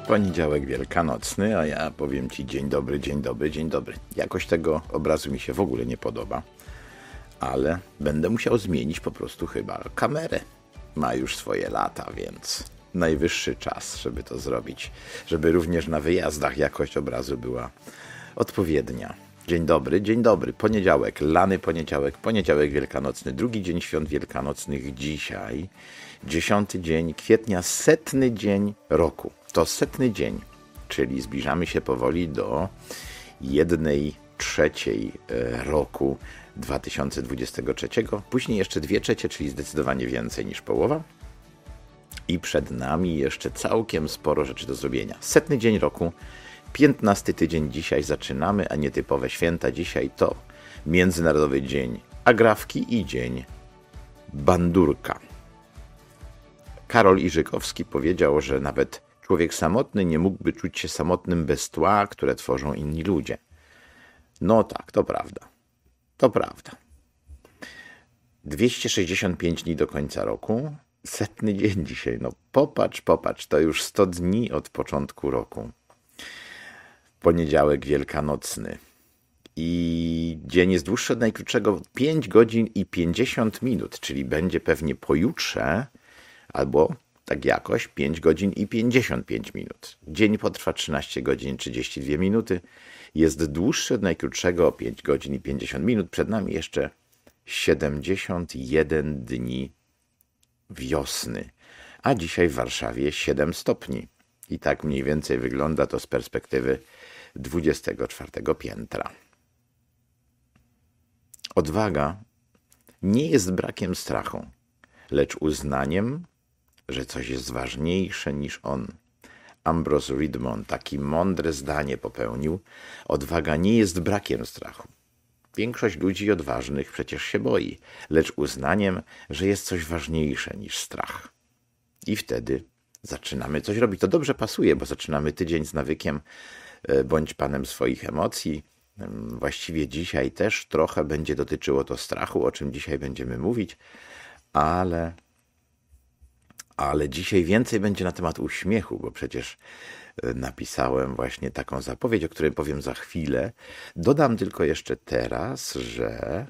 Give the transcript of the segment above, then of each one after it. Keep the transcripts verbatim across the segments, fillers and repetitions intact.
Poniedziałek wielkanocny, a ja powiem Ci dzień dobry, dzień dobry, dzień dobry. Jakoś tego obrazu mi się w ogóle nie podoba, ale będę musiał zmienić po prostu chyba kamerę. Ma już swoje lata, więc najwyższy czas, żeby to zrobić, żeby również na wyjazdach jakość obrazu była odpowiednia. Dzień dobry, dzień dobry. Poniedziałek, lany poniedziałek, poniedziałek wielkanocny, drugi dzień świąt wielkanocnych dzisiaj, dziesiąty dzień kwietnia, setny dzień roku. To setny dzień, czyli zbliżamy się powoli do jednej trzeciej roku dwa tysiące dwudziestego trzeciego. Później jeszcze dwie trzecie, czyli zdecydowanie więcej niż połowa. I przed nami jeszcze całkiem sporo rzeczy do zrobienia. Setny dzień roku, piętnasty tydzień dzisiaj zaczynamy, a nietypowe święta dzisiaj to Międzynarodowy Dzień Agrawki i Dzień Bandurka. Karol Iżykowski powiedział, że nawet człowiek samotny nie mógłby czuć się samotnym bez tła, które tworzą inni ludzie. No tak, to prawda. To prawda. dwieście sześćdziesiąt pięć dni do końca roku. Setny dzień dzisiaj. No popatrz, popatrz. To już sto dni od początku roku. Poniedziałek wielkanocny. I dzień jest dłuższy od najkrótszego pięć godzin i pięćdziesiąt minut, czyli będzie pewnie pojutrze, albo tak jakoś pięć godzin i pięćdziesiąt pięć minut. Dzień potrwa trzynaście godzin trzydzieści dwie minuty. Jest dłuższy od najkrótszego o pięć godzin i pięćdziesiąt minut. Przed nami jeszcze siedemdziesiąt jeden dni wiosny. A dzisiaj w Warszawie siedem stopni. I tak mniej więcej wygląda to z perspektywy dwudziestego czwartego piętra. Odwaga nie jest brakiem strachu, lecz uznaniem, że coś jest ważniejsze niż on. Ambrose Ridmond takie mądre zdanie popełnił. Odwaga nie jest brakiem strachu. Większość ludzi odważnych przecież się boi, lecz uznaniem, że jest coś ważniejsze niż strach. I wtedy zaczynamy coś robić. To dobrze pasuje, bo zaczynamy tydzień z nawykiem bądź panem swoich emocji. Właściwie dzisiaj też trochę będzie dotyczyło to strachu, o czym dzisiaj będziemy mówić, ale... Ale dzisiaj więcej będzie na temat uśmiechu, bo przecież napisałem właśnie taką zapowiedź, o której powiem za chwilę. Dodam tylko jeszcze teraz, że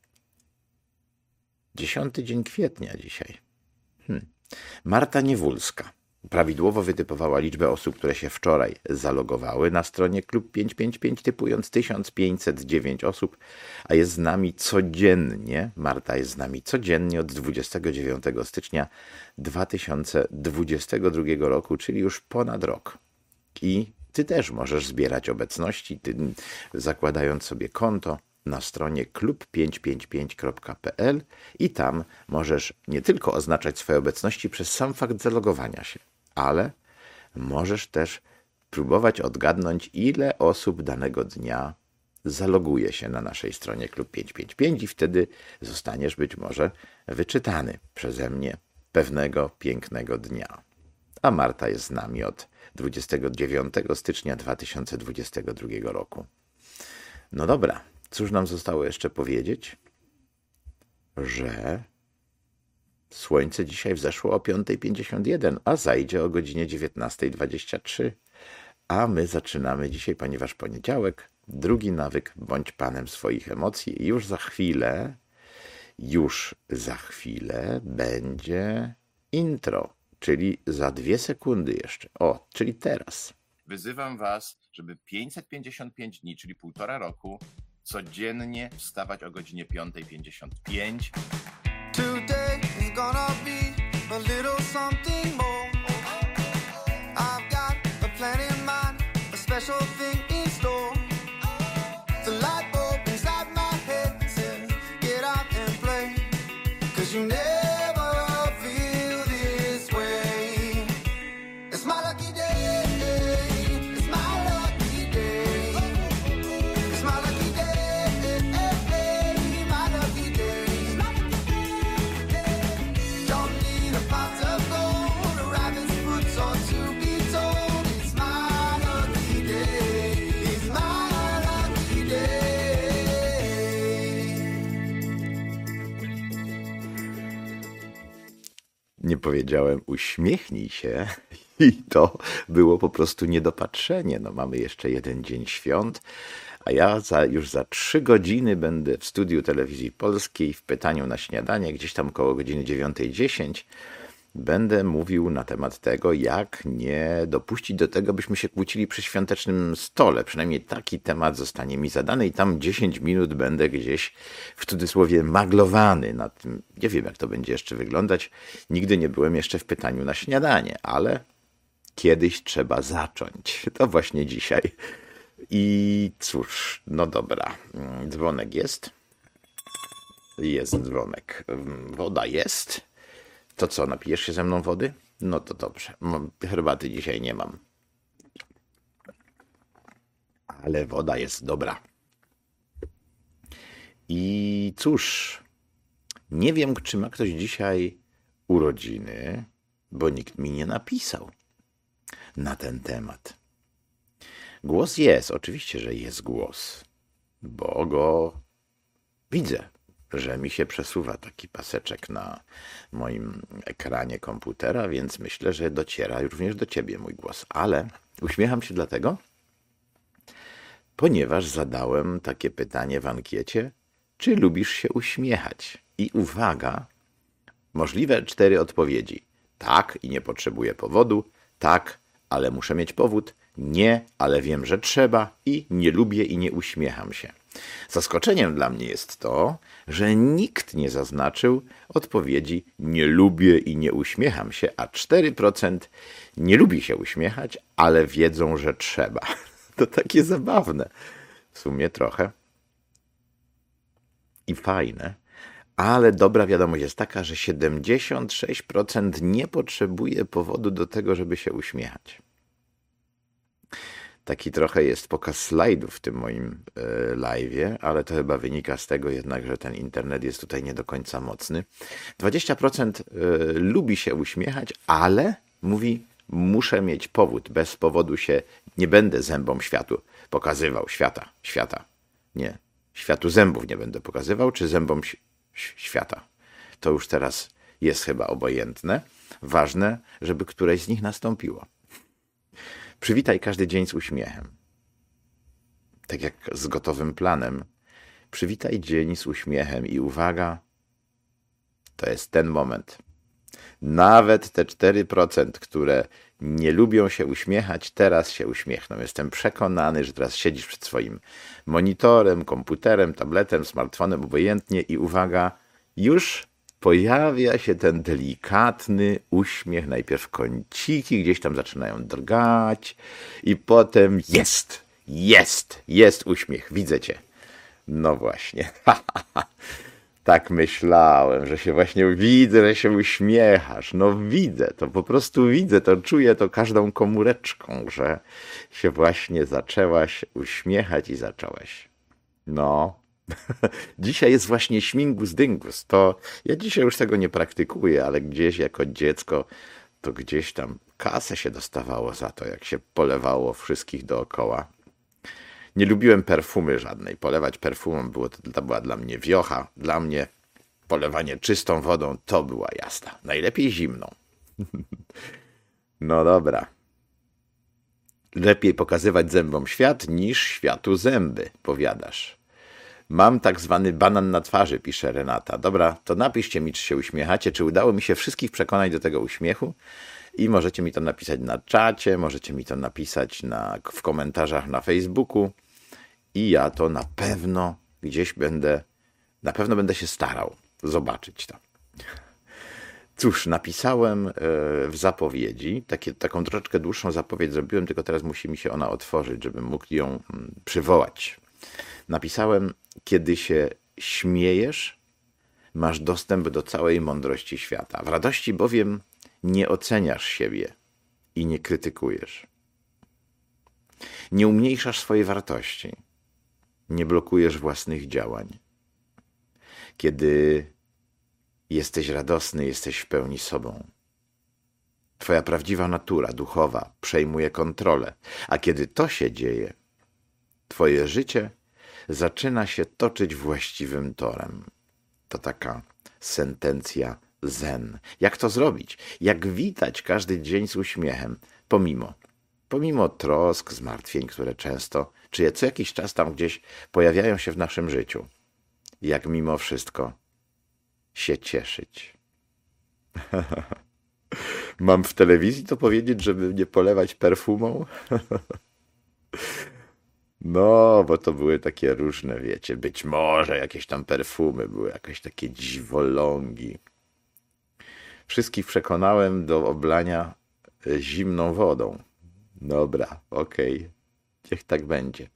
dziesiąty dzień kwietnia dzisiaj. Hmm. Marta Niewólska prawidłowo wytypowała liczbę osób, które się wczoraj zalogowały na stronie Klub pięćset pięćdziesiąt pięć, typując tysiąc pięćset dziewięć osób, a jest z nami codziennie. Marta jest z nami codziennie od dwudziestego dziewiątego stycznia dwa tysiące dwudziestego drugiego roku, czyli już ponad rok. I ty też możesz zbierać obecności, ty, zakładając sobie konto na stronie klub pięćset pięćdziesiąt pięć kropka p l i tam możesz nie tylko oznaczać swoje obecności przez sam fakt zalogowania się, ale możesz też próbować odgadnąć, ile osób danego dnia zaloguje się na naszej stronie klub pięćset pięćdziesiąt pięć i wtedy zostaniesz być może wyczytany przeze mnie pewnego pięknego dnia. A Marta jest z nami od dwudziestego dziewiątego stycznia dwa tysiące dwudziestego drugiego roku. No dobra. Cóż nam zostało jeszcze powiedzieć? Że słońce dzisiaj wzeszło o piąta pięćdziesiąt jeden, a zajdzie o godzinie dziewiętnasta dwadzieścia trzy. A my zaczynamy dzisiaj, ponieważ poniedziałek, drugi nawyk, bądź panem swoich emocji. I już za chwilę, już za chwilę będzie intro, czyli za dwie sekundy jeszcze. O, czyli teraz. Wyzywam was, żeby pięćset pięćdziesiąt pięć dni, czyli półtora roku, codziennie wstawać o godzinie piąta pięćdziesiąt pięć. Today is gonna be a little something more. I've got a plan in mind, a special thing in store. The light bulb inside my head says, get out and play, 'cause you never feel this way. It's my lucky day. It's my lucky day. It's my lucky day. My lucky day. Don't need a pot of gold, a rabbit's foot or to be told. It's my lucky day. It's my lucky day. Nie powiedziałem uśmiechnij się, I to było po prostu niedopatrzenie. No, mamy jeszcze jeden dzień świąt, a ja za, już za trzy godziny będę w studiu Telewizji Polskiej w Pytaniu na śniadanie, gdzieś tam koło godziny dziewiątej dziesięć. Będę mówił na temat tego, jak nie dopuścić do tego, byśmy się kłócili przy świątecznym stole. Przynajmniej taki temat zostanie mi zadany i tam dziesięć minut będę gdzieś w cudzysłowie maglowany nad tym. Nie wiem, jak to będzie jeszcze wyglądać. Nigdy nie byłem jeszcze w Pytaniu na śniadanie, ale kiedyś trzeba zacząć. To właśnie dzisiaj. I cóż, no dobra. Dzwonek jest. Jest dzwonek. Woda jest. To co, napijesz się ze mną wody? No to dobrze. Herbaty dzisiaj nie mam. Ale woda jest dobra. I cóż, nie wiem, czy ma ktoś dzisiaj urodziny, bo nikt mi nie napisał na ten temat. Głos jest, oczywiście, że jest głos, bo go widzę, że mi się przesuwa taki paseczek na moim ekranie komputera, więc myślę, że dociera również do ciebie mój głos. Ale uśmiecham się dlatego, ponieważ zadałem takie pytanie w ankiecie, czy lubisz się uśmiechać? I uwaga, możliwe cztery odpowiedzi. Tak i nie potrzebuję powodu, tak, ale muszę mieć powód, nie, ale wiem, że trzeba i nie lubię i nie uśmiecham się. Zaskoczeniem dla mnie jest to, że nikt nie zaznaczył odpowiedzi nie lubię i nie uśmiecham się, a cztery procent nie lubi się uśmiechać, ale wiedzą, że trzeba. To takie zabawne. W sumie trochę. I fajne. Ale dobra wiadomość jest taka, że siedemdziesiąt sześć procent nie potrzebuje powodu do tego, żeby się uśmiechać. Taki trochę jest pokaz slajdów w tym moim y, live'ie, ale to chyba wynika z tego jednak, że ten internet jest tutaj nie do końca mocny. dwadzieścia procent y, lubi się uśmiechać, ale mówi, muszę mieć powód. Bez powodu się nie będę zębom światu pokazywał. Świata, świata. Nie, światu zębów nie będę pokazywał, czy zębom świata. To już teraz jest chyba obojętne. Ważne, żeby któreś z nich nastąpiło. Przywitaj każdy dzień z uśmiechem. Tak jak z gotowym planem. Przywitaj dzień z uśmiechem i uwaga, to jest ten moment. Nawet te cztery procent, które nie lubią się uśmiechać, teraz się uśmiechną. Jestem przekonany, że teraz siedzisz przed swoim monitorem, komputerem, tabletem, smartfonem, obojętnie i uwaga, już pojawia się ten delikatny uśmiech, najpierw kąciki gdzieś tam zaczynają drgać i potem jest, jest, jest uśmiech, widzę cię. No właśnie, tak myślałem, że się właśnie widzę, że się uśmiechasz. No widzę, to po prostu widzę, to czuję to każdą komóreczką, że się właśnie zaczęłaś uśmiechać i zacząłeś. No. Dzisiaj jest właśnie śmingus dyngus. To ja dzisiaj już tego nie praktykuję, ale gdzieś jako dziecko to gdzieś tam kasę się dostawało za to, jak się polewało wszystkich dookoła. Nie lubiłem perfumy żadnej. Polewać perfumą było, to była dla mnie wiocha. Dla mnie polewanie czystą wodą to była jazda. Najlepiej zimną. No dobra. Lepiej pokazywać zębom świat niż światu zęby, powiadasz. Mam tak zwany banan na twarzy, pisze Renata. Dobra, to napiszcie mi, czy się uśmiechacie, czy udało mi się wszystkich przekonać do tego uśmiechu i możecie mi to napisać na czacie, możecie mi to napisać na, w komentarzach na Facebooku i ja to na pewno gdzieś będę, na pewno będę się starał zobaczyć to. Cóż, napisałem w zapowiedzi, takie, taką troszeczkę dłuższą zapowiedź zrobiłem, tylko teraz musi mi się ona otworzyć, żebym mógł ją przywołać. Napisałem, kiedy się śmiejesz, masz dostęp do całej mądrości świata. W radości bowiem nie oceniasz siebie i nie krytykujesz. Nie umniejszasz swojej wartości. Nie blokujesz własnych działań. Kiedy jesteś radosny, jesteś w pełni sobą. Twoja prawdziwa natura duchowa przejmuje kontrolę. A kiedy to się dzieje, twoje życie zaczyna się toczyć właściwym torem. To taka sentencja zen. Jak to zrobić? Jak witać każdy dzień z uśmiechem, pomimo, pomimo trosk, zmartwień, które często, czy co jakiś czas tam gdzieś pojawiają się w naszym życiu. Jak mimo wszystko się cieszyć. Mam w telewizji to powiedzieć, żeby nie polewać perfumą? No, bo to były takie różne, wiecie, być może jakieś tam perfumy, były jakieś takie dziwolągi. Wszystkich przekonałem do oblania zimną wodą. Dobra, okej, okay. Niech tak będzie.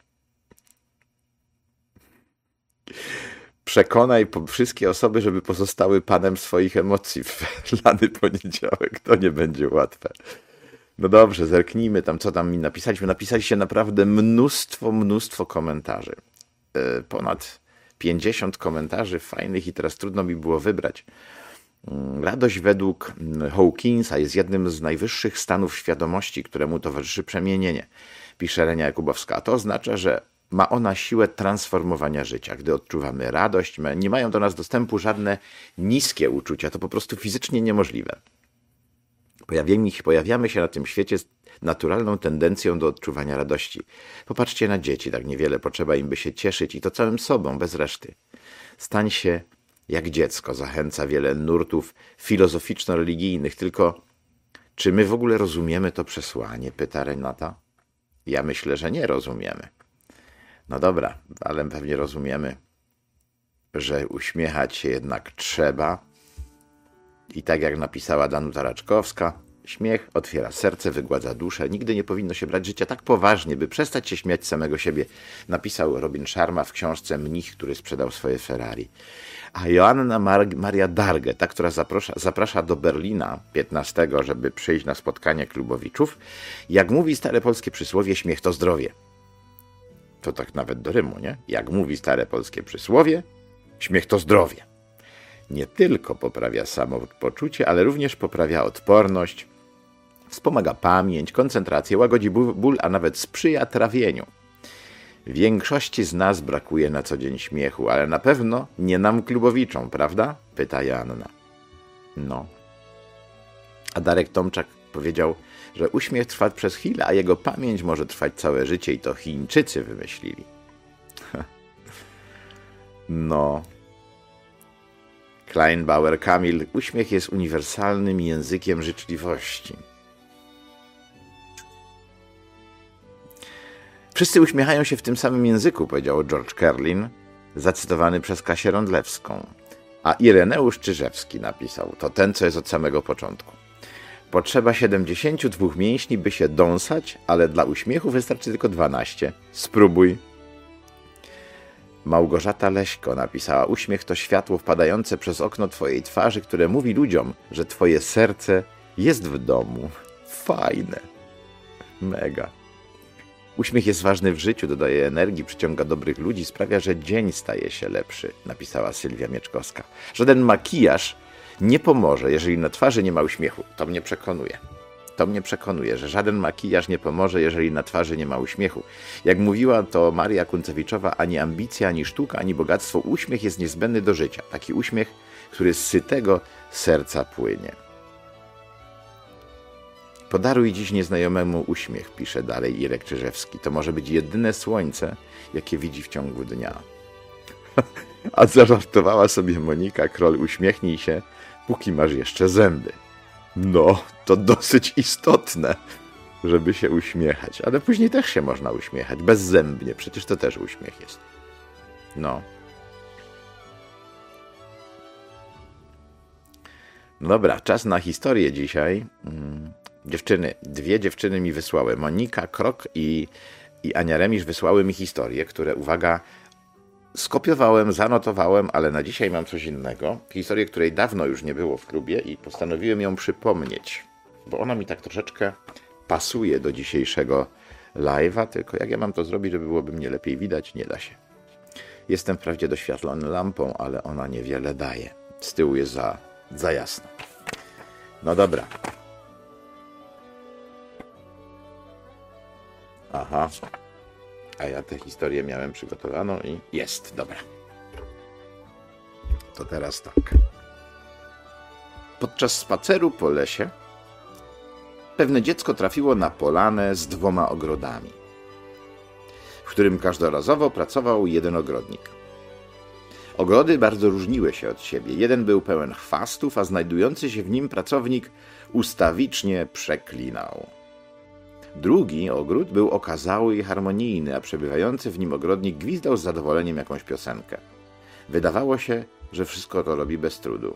Przekonaj wszystkie osoby, żeby pozostały panem swoich emocji w lany poniedziałek. To nie będzie łatwe. No dobrze, zerknijmy tam, co tam mi napisaliśmy. Napisaliście naprawdę mnóstwo, mnóstwo komentarzy. Ponad pięćdziesiąt komentarzy fajnych i teraz trudno mi było wybrać. Radość według Hawkinsa jest jednym z najwyższych stanów świadomości, któremu towarzyszy przemienienie, pisze Renia Jakubowska. To oznacza, że ma ona siłę transformowania życia. Gdy odczuwamy radość, nie mają do nas dostępu żadne niskie uczucia. To po prostu fizycznie niemożliwe. Pojawiamy się na tym świecie z naturalną tendencją do odczuwania radości. Popatrzcie na dzieci, tak niewiele potrzeba im, by się cieszyć i to całym sobą, bez reszty. Stań się jak dziecko, zachęca wiele nurtów filozoficzno-religijnych. Tylko czy my w ogóle rozumiemy to przesłanie, pyta Renata? Ja myślę, że nie rozumiemy. No dobra, ale pewnie rozumiemy, że uśmiechać się jednak trzeba. I tak jak napisała Danuta Raczkowska, śmiech otwiera serce, wygładza duszę. Nigdy nie powinno się brać życia tak poważnie, by przestać się śmiać z samego siebie, napisał Robin Sharma w książce Mnich, który sprzedał swoje Ferrari. A Joanna Mar- Maria Darge, ta, która zaprasza, zaprasza do Berlina piętnastego, żeby przyjść na spotkanie klubowiczów, jak mówi stare polskie przysłowie, śmiech to zdrowie. To tak nawet do rymu, nie? Jak mówi stare polskie przysłowie, śmiech to zdrowie. Nie tylko poprawia samopoczucie, ale również poprawia odporność, wspomaga pamięć, koncentrację, łagodzi ból, a nawet sprzyja trawieniu. Większości z nas brakuje na co dzień śmiechu, ale na pewno nie nam klubowiczom, prawda? Pyta Joanna. No. A Darek Tomczak powiedział, że uśmiech trwa przez chwilę, a jego pamięć może trwać całe życie i to Chińczycy wymyślili. No. Kleinbauer Kamil, uśmiech jest uniwersalnym językiem życzliwości. Wszyscy uśmiechają się w tym samym języku, powiedział George Carlin, zacytowany przez Kasię Rondlewską. A Ireneusz Czyżewski napisał, to ten, co jest od samego początku. Potrzeba siedemdziesięciu dwóch mięśni, by się dąsać, ale dla uśmiechu wystarczy tylko dwanaście. Spróbuj. Małgorzata Leśko napisała, uśmiech to światło wpadające przez okno twojej twarzy, które mówi ludziom, że twoje serce jest w domu. Fajne. Mega. Uśmiech jest ważny w życiu, dodaje energii, przyciąga dobrych ludzi, sprawia, że dzień staje się lepszy, napisała Sylwia Mieczkowska. Żaden makijaż nie pomoże, jeżeli na twarzy nie ma uśmiechu. To mnie przekonuje. To mnie przekonuje, że żaden makijaż nie pomoże, jeżeli na twarzy nie ma uśmiechu. Jak mówiła to Maria Kuncewiczowa, ani ambicja, ani sztuka, ani bogactwo, uśmiech jest niezbędny do życia. Taki uśmiech, który z sytego serca płynie. Podaruj dziś nieznajomemu uśmiech, pisze dalej Irek Czyżewski. To może być jedyne słońce, jakie widzi w ciągu dnia. A zażartowała sobie Monika Kroll, uśmiechnij się, póki masz jeszcze zęby. No, to dosyć istotne, żeby się uśmiechać. Ale później też się można uśmiechać, bezzębnie. Przecież to też uśmiech jest. No. No dobra, czas na historię dzisiaj. Hmm. Dziewczyny, dwie dziewczyny mi wysłały. Monika Krok i, i Ania Remisz wysłały mi historie, które, uwaga, skopiowałem, zanotowałem, ale na dzisiaj mam coś innego. Historię, której dawno już nie było w klubie i postanowiłem ją przypomnieć, bo ona mi tak troszeczkę pasuje do dzisiejszego live'a, tylko jak ja mam to zrobić, żeby byłoby mnie lepiej widać, nie da się. Jestem wprawdzie doświetlony lampą, ale ona niewiele daje. Z tyłu jest za, za jasno. No dobra. Aha. A ja tę historię miałem przygotowaną i jest, dobra. To teraz tak. Podczas spaceru po lesie pewne dziecko trafiło na polanę z dwoma ogrodami, w którym każdorazowo pracował jeden ogrodnik. Ogrody bardzo różniły się od siebie. Jeden był pełen chwastów, a znajdujący się w nim pracownik ustawicznie przeklinał. Drugi ogród był okazały i harmonijny, a przebywający w nim ogrodnik gwizdał z zadowoleniem jakąś piosenkę. Wydawało się, że wszystko to robi bez trudu.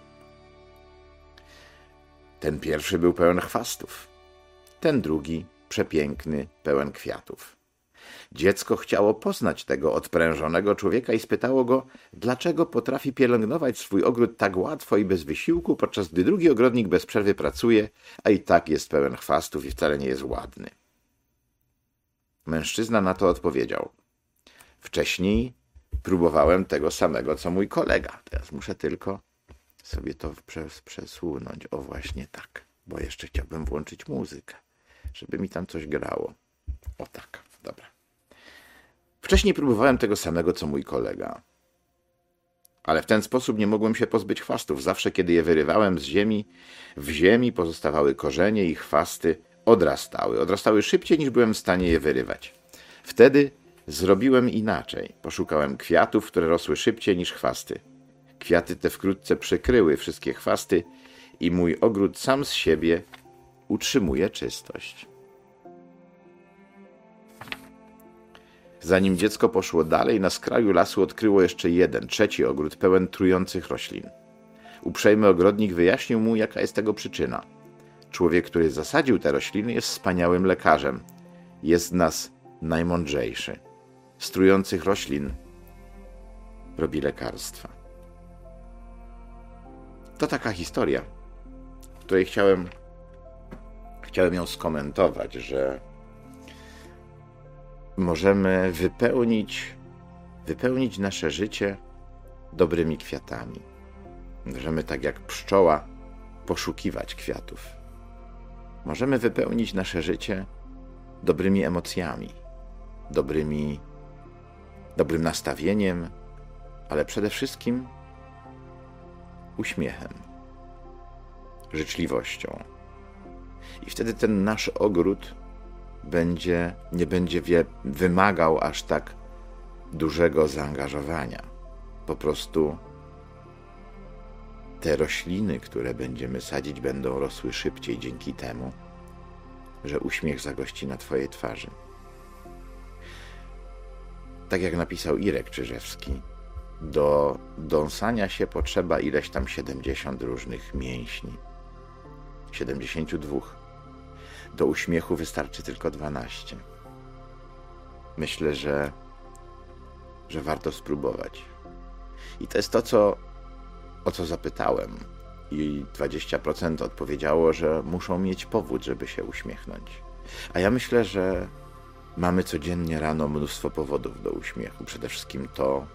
Ten pierwszy był pełen chwastów, ten drugi przepiękny, pełen kwiatów. Dziecko chciało poznać tego odprężonego człowieka i spytało go, dlaczego potrafi pielęgnować swój ogród tak łatwo i bez wysiłku, podczas gdy drugi ogrodnik bez przerwy pracuje, a i tak jest pełen chwastów i wcale nie jest ładny. Mężczyzna na to odpowiedział: wcześniej próbowałem tego samego, co mój kolega. Teraz muszę tylko sobie to przesunąć. O, właśnie tak, bo jeszcze chciałbym włączyć muzykę, żeby mi tam coś grało. O tak, dobra. Wcześniej próbowałem tego samego, co mój kolega. Ale w ten sposób nie mogłem się pozbyć chwastów. Zawsze, kiedy je wyrywałem z ziemi, w ziemi pozostawały korzenie i chwasty odrastały. Odrastały szybciej, niż byłem w stanie je wyrywać. Wtedy zrobiłem inaczej. Poszukałem kwiatów, które rosły szybciej niż chwasty. Kwiaty te wkrótce przykryły wszystkie chwasty i mój ogród sam z siebie utrzymuje czystość. Zanim dziecko poszło dalej, na skraju lasu odkryło jeszcze jeden, trzeci ogród, pełen trujących roślin. Uprzejmy ogrodnik wyjaśnił mu, jaka jest tego przyczyna. Człowiek, który zasadził te rośliny, jest wspaniałym lekarzem. Jest z nas najmądrzejszy. Z trujących roślin robi lekarstwa. To taka historia, w której chciałem, chciałem ją skomentować, że możemy wypełnić, wypełnić nasze życie dobrymi kwiatami. Możemy tak jak pszczoła poszukiwać kwiatów. Możemy wypełnić nasze życie dobrymi emocjami, dobrymi, dobrym nastawieniem, ale przede wszystkim uśmiechem, życzliwością. I wtedy ten nasz ogród będzie, nie będzie wie, wymagał aż tak dużego zaangażowania. Po prostu te rośliny, które będziemy sadzić, będą rosły szybciej dzięki temu, że uśmiech zagości na twojej twarzy. Tak jak napisał Irek Czyżewski, do dąsania się potrzeba ileś tam siedemdziesiąt różnych mięśni. siedemdziesiąt dwa. Do uśmiechu wystarczy tylko dwanaście. Myślę, że, że warto spróbować. I to jest to, co, o co zapytałem. I dwadzieścia procent odpowiedziało, że muszą mieć powód, żeby się uśmiechnąć. A ja myślę, że mamy codziennie rano mnóstwo powodów do uśmiechu. Przede wszystkim to,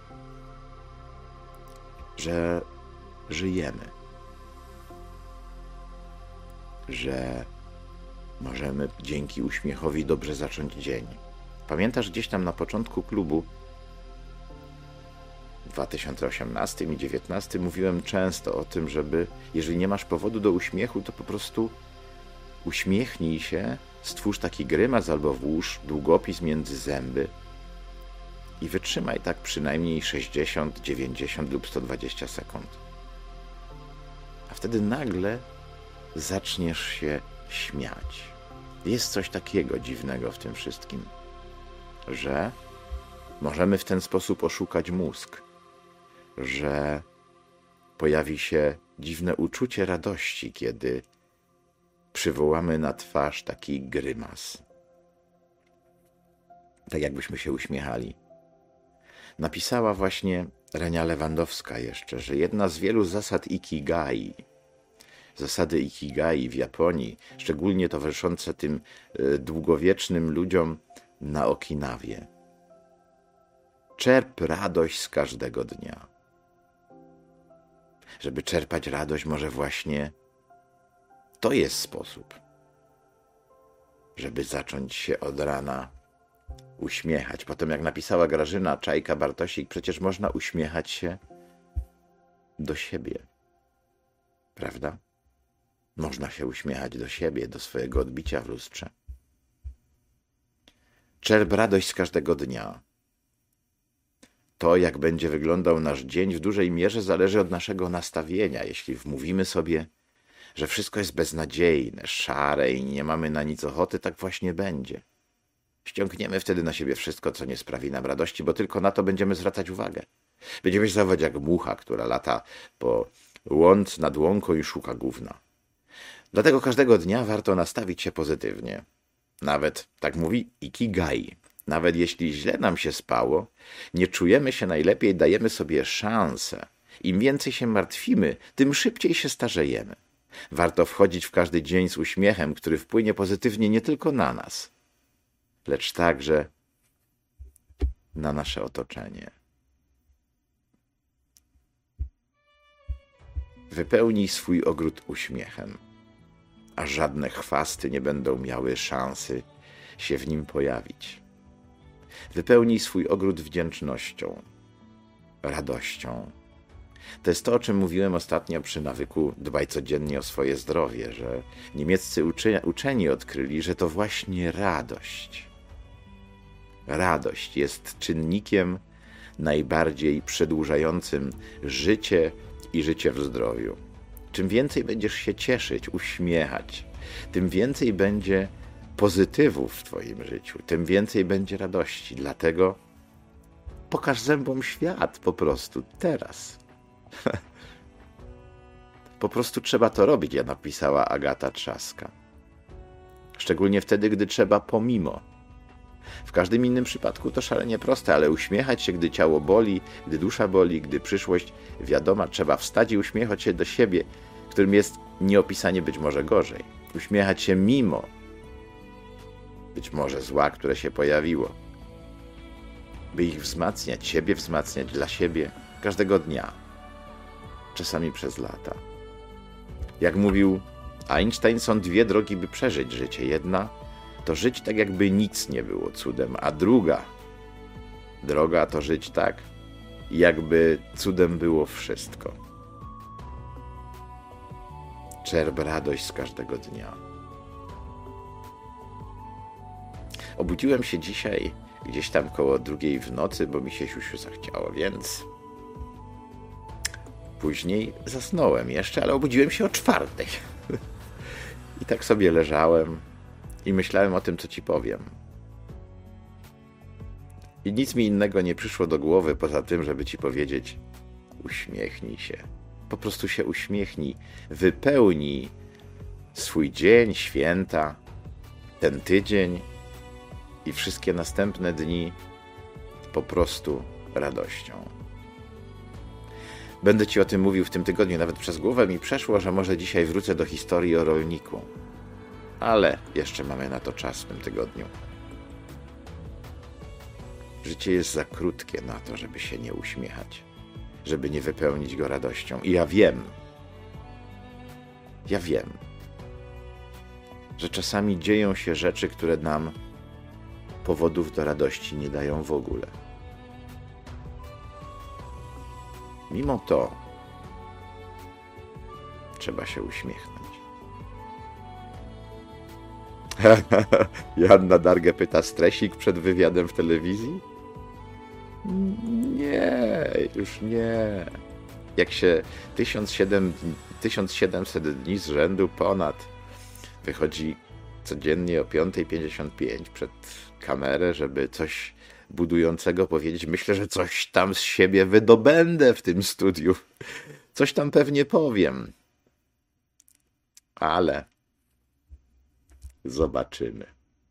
że żyjemy. Że możemy dzięki uśmiechowi dobrze zacząć dzień. Pamiętasz, gdzieś tam na początku klubu w dwa tysiące osiemnastym i dwa tysiące dziewiętnastym mówiłem często o tym, żeby, jeżeli nie masz powodu do uśmiechu, to po prostu uśmiechnij się, stwórz taki grymas albo włóż długopis między zęby i wytrzymaj tak przynajmniej sześćdziesiąt, dziewięćdziesiąt lub sto dwadzieścia sekund. A wtedy nagle zaczniesz się śmiać. Jest coś takiego dziwnego w tym wszystkim, że możemy w ten sposób oszukać mózg, że pojawi się dziwne uczucie radości, kiedy przywołamy na twarz taki grymas. Tak jakbyśmy się uśmiechali. Napisała właśnie Renia Lewandowska jeszcze, że jedna z wielu zasad Ikigai, zasady Ikigai w Japonii, szczególnie towarzyszące tym długowiecznym ludziom na Okinawie. Czerp radość z każdego dnia. Żeby czerpać radość, może właśnie to jest sposób, żeby zacząć się od rana uśmiechać. Potem, jak napisała Grażyna Czajka-Bartosik, przecież można uśmiechać się do siebie. Prawda? Można się uśmiechać do siebie, do swojego odbicia w lustrze. Czerp radość z każdego dnia. To, jak będzie wyglądał nasz dzień, w dużej mierze zależy od naszego nastawienia. Jeśli wmówimy sobie, że wszystko jest beznadziejne, szare i nie mamy na nic ochoty, tak właśnie będzie. Ściągniemy wtedy na siebie wszystko, co nie sprawi nam radości, bo tylko na to będziemy zwracać uwagę. Będziemy się zachowywać jak mucha, która lata po łąc nad łąką i szuka gówna. Dlatego każdego dnia warto nastawić się pozytywnie. Nawet, tak mówi Ikigai, nawet jeśli źle nam się spało, nie czujemy się najlepiej, dajemy sobie szansę. Im więcej się martwimy, tym szybciej się starzejemy. Warto wchodzić w każdy dzień z uśmiechem, który wpłynie pozytywnie nie tylko na nas, lecz także na nasze otoczenie. Wypełnij swój ogród uśmiechem, a żadne chwasty nie będą miały szansy się w nim pojawić. Wypełnij swój ogród wdzięcznością, radością. To jest to, o czym mówiłem ostatnio przy nawyku dbaj codziennie o swoje zdrowie, że niemieccy uczy, uczeni odkryli, że to właśnie radość. Radość jest czynnikiem najbardziej przedłużającym życie i życie w zdrowiu. Czym więcej będziesz się cieszyć, uśmiechać, tym więcej będzie pozytywów w twoim życiu, tym więcej będzie radości. Dlatego pokaż zębom świat po prostu teraz. Po prostu trzeba to robić, ja napisała Agata Trzaska. Szczególnie wtedy, gdy trzeba pomimo. W każdym innym przypadku to szalenie proste, ale uśmiechać się, gdy ciało boli, gdy dusza boli, gdy przyszłość wiadoma, trzeba wstać i uśmiechać się do siebie, którym jest nieopisanie być może gorzej. Uśmiechać się mimo być może zła, które się pojawiło. By ich wzmacniać, siebie wzmacniać dla siebie każdego dnia. Czasami przez lata. Jak mówił Einstein, są dwie drogi, by przeżyć życie. Jedna to żyć tak, jakby nic nie było cudem, a druga droga to żyć tak, jakby cudem było wszystko. Czerp radość z każdego dnia. Obudziłem się dzisiaj gdzieś tam koło drugiej w nocy, bo mi się siusiu zachciało, więc później zasnąłem jeszcze, ale obudziłem się o czwartej. I tak sobie leżałem i myślałem o tym, co ci powiem. I nic mi innego nie przyszło do głowy, poza tym, żeby ci powiedzieć: uśmiechnij się. Po prostu się uśmiechnij. Wypełnij swój dzień, święta, ten tydzień i wszystkie następne dni po prostu radością. Będę ci o tym mówił w tym tygodniu. Nawet przez głowę mi przeszło, że może dzisiaj wrócę do historii o rolniku. Ale jeszcze mamy na to czas w tym tygodniu. Życie jest za krótkie na to, żeby się nie uśmiechać, żeby nie wypełnić go radością. I ja wiem, ja wiem, że czasami dzieją się rzeczy, które nam powodów do radości nie dają w ogóle. Mimo to trzeba się uśmiechnąć. Joanna Dargę pyta: stresik przed wywiadem w telewizji? Nie, już nie. Jak się tysiąc siedemset dni z rzędu ponad wychodzi codziennie o piąta pięćdziesiąt pięć przed kamerę, żeby coś budującego powiedzieć, myślę, że coś tam z siebie wydobędę w tym studiu. Coś tam pewnie powiem. Ale zobaczymy.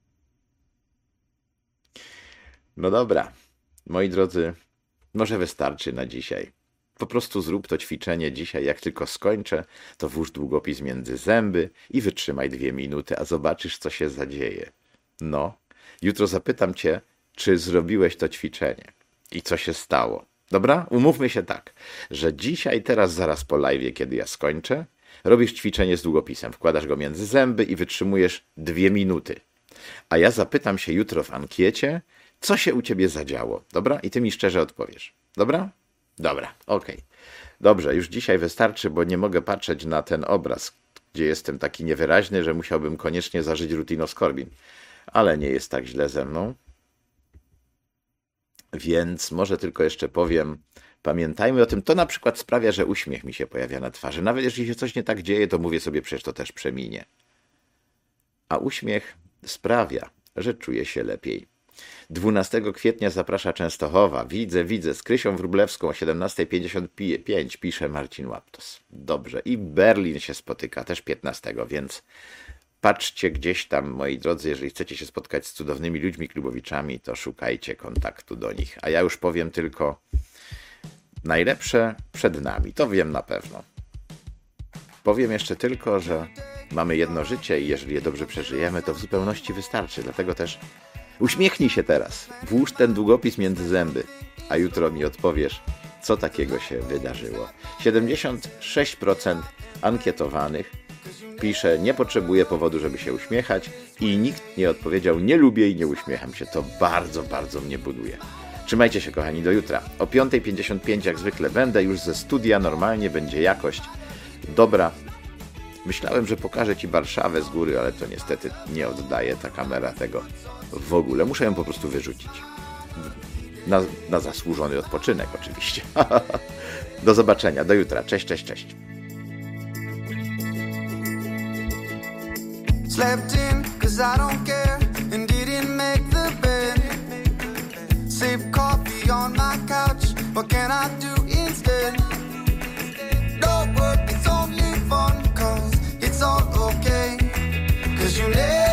No dobra, moi drodzy, może wystarczy na dzisiaj. Po prostu zrób to ćwiczenie dzisiaj, jak tylko skończę, to włóż długopis między zęby i wytrzymaj dwie minuty, a zobaczysz, co się zadzieje. No, jutro zapytam cię, czy zrobiłeś to ćwiczenie i co się stało. Dobra? Umówmy się tak, że dzisiaj, teraz, zaraz po live'ie, kiedy ja skończę, robisz ćwiczenie z długopisem, wkładasz go między zęby i wytrzymujesz dwie minuty. A ja zapytam się jutro w ankiecie, co się u ciebie zadziało. Dobra? I ty mi szczerze odpowiesz. Dobra? Dobra, okej. Okay. Dobrze, już dzisiaj wystarczy, bo nie mogę patrzeć na ten obraz, gdzie jestem taki niewyraźny, że musiałbym koniecznie zażyć rutinoskorbin. Ale nie jest tak źle ze mną. Więc może tylko jeszcze powiem, pamiętajmy o tym, to na przykład sprawia, że uśmiech mi się pojawia na twarzy. Nawet jeżeli się coś nie tak dzieje, to mówię sobie, przecież to też przeminie. A uśmiech sprawia, że czuję się lepiej. dwunastego kwietnia zaprasza Częstochowa. Widzę, widzę, z Krysią Wróblewską o siedemnasta pięćdziesiąt pięć pisze Marcin Łaptos. Dobrze. I Berlin się spotyka też piętnastego, więc patrzcie gdzieś tam, moi drodzy, jeżeli chcecie się spotkać z cudownymi ludźmi, klubowiczami, to szukajcie kontaktu do nich. A ja już powiem tylko, najlepsze przed nami, to wiem na pewno. Powiem jeszcze tylko, że mamy jedno życie i jeżeli je dobrze przeżyjemy, to w zupełności wystarczy. Dlatego też uśmiechnij się teraz, włóż ten długopis między zęby, a jutro mi odpowiesz, co takiego się wydarzyło. siedemdziesiąt sześć procent ankietowanych pisze, nie potrzebuję powodu, żeby się uśmiechać i nikt nie odpowiedział, nie lubię i nie uśmiecham się. To bardzo, bardzo mnie buduje. Trzymajcie się, kochani, do jutra. O piąta pięćdziesiąt pięć jak zwykle będę już ze studia, normalnie będzie jakość dobra. Myślałem, że pokażę Ci Warszawę z góry, ale to niestety nie oddaje ta kamera tego w ogóle. Muszę ją po prostu wyrzucić. Na, na zasłużony odpoczynek oczywiście. Do zobaczenia, do jutra. Cześć, cześć, cześć. Slept in cause I don't care and didn't make the bed. Sip coffee on my couch, what can I do instead? No work, it's only fun cause it's all okay. Cause you never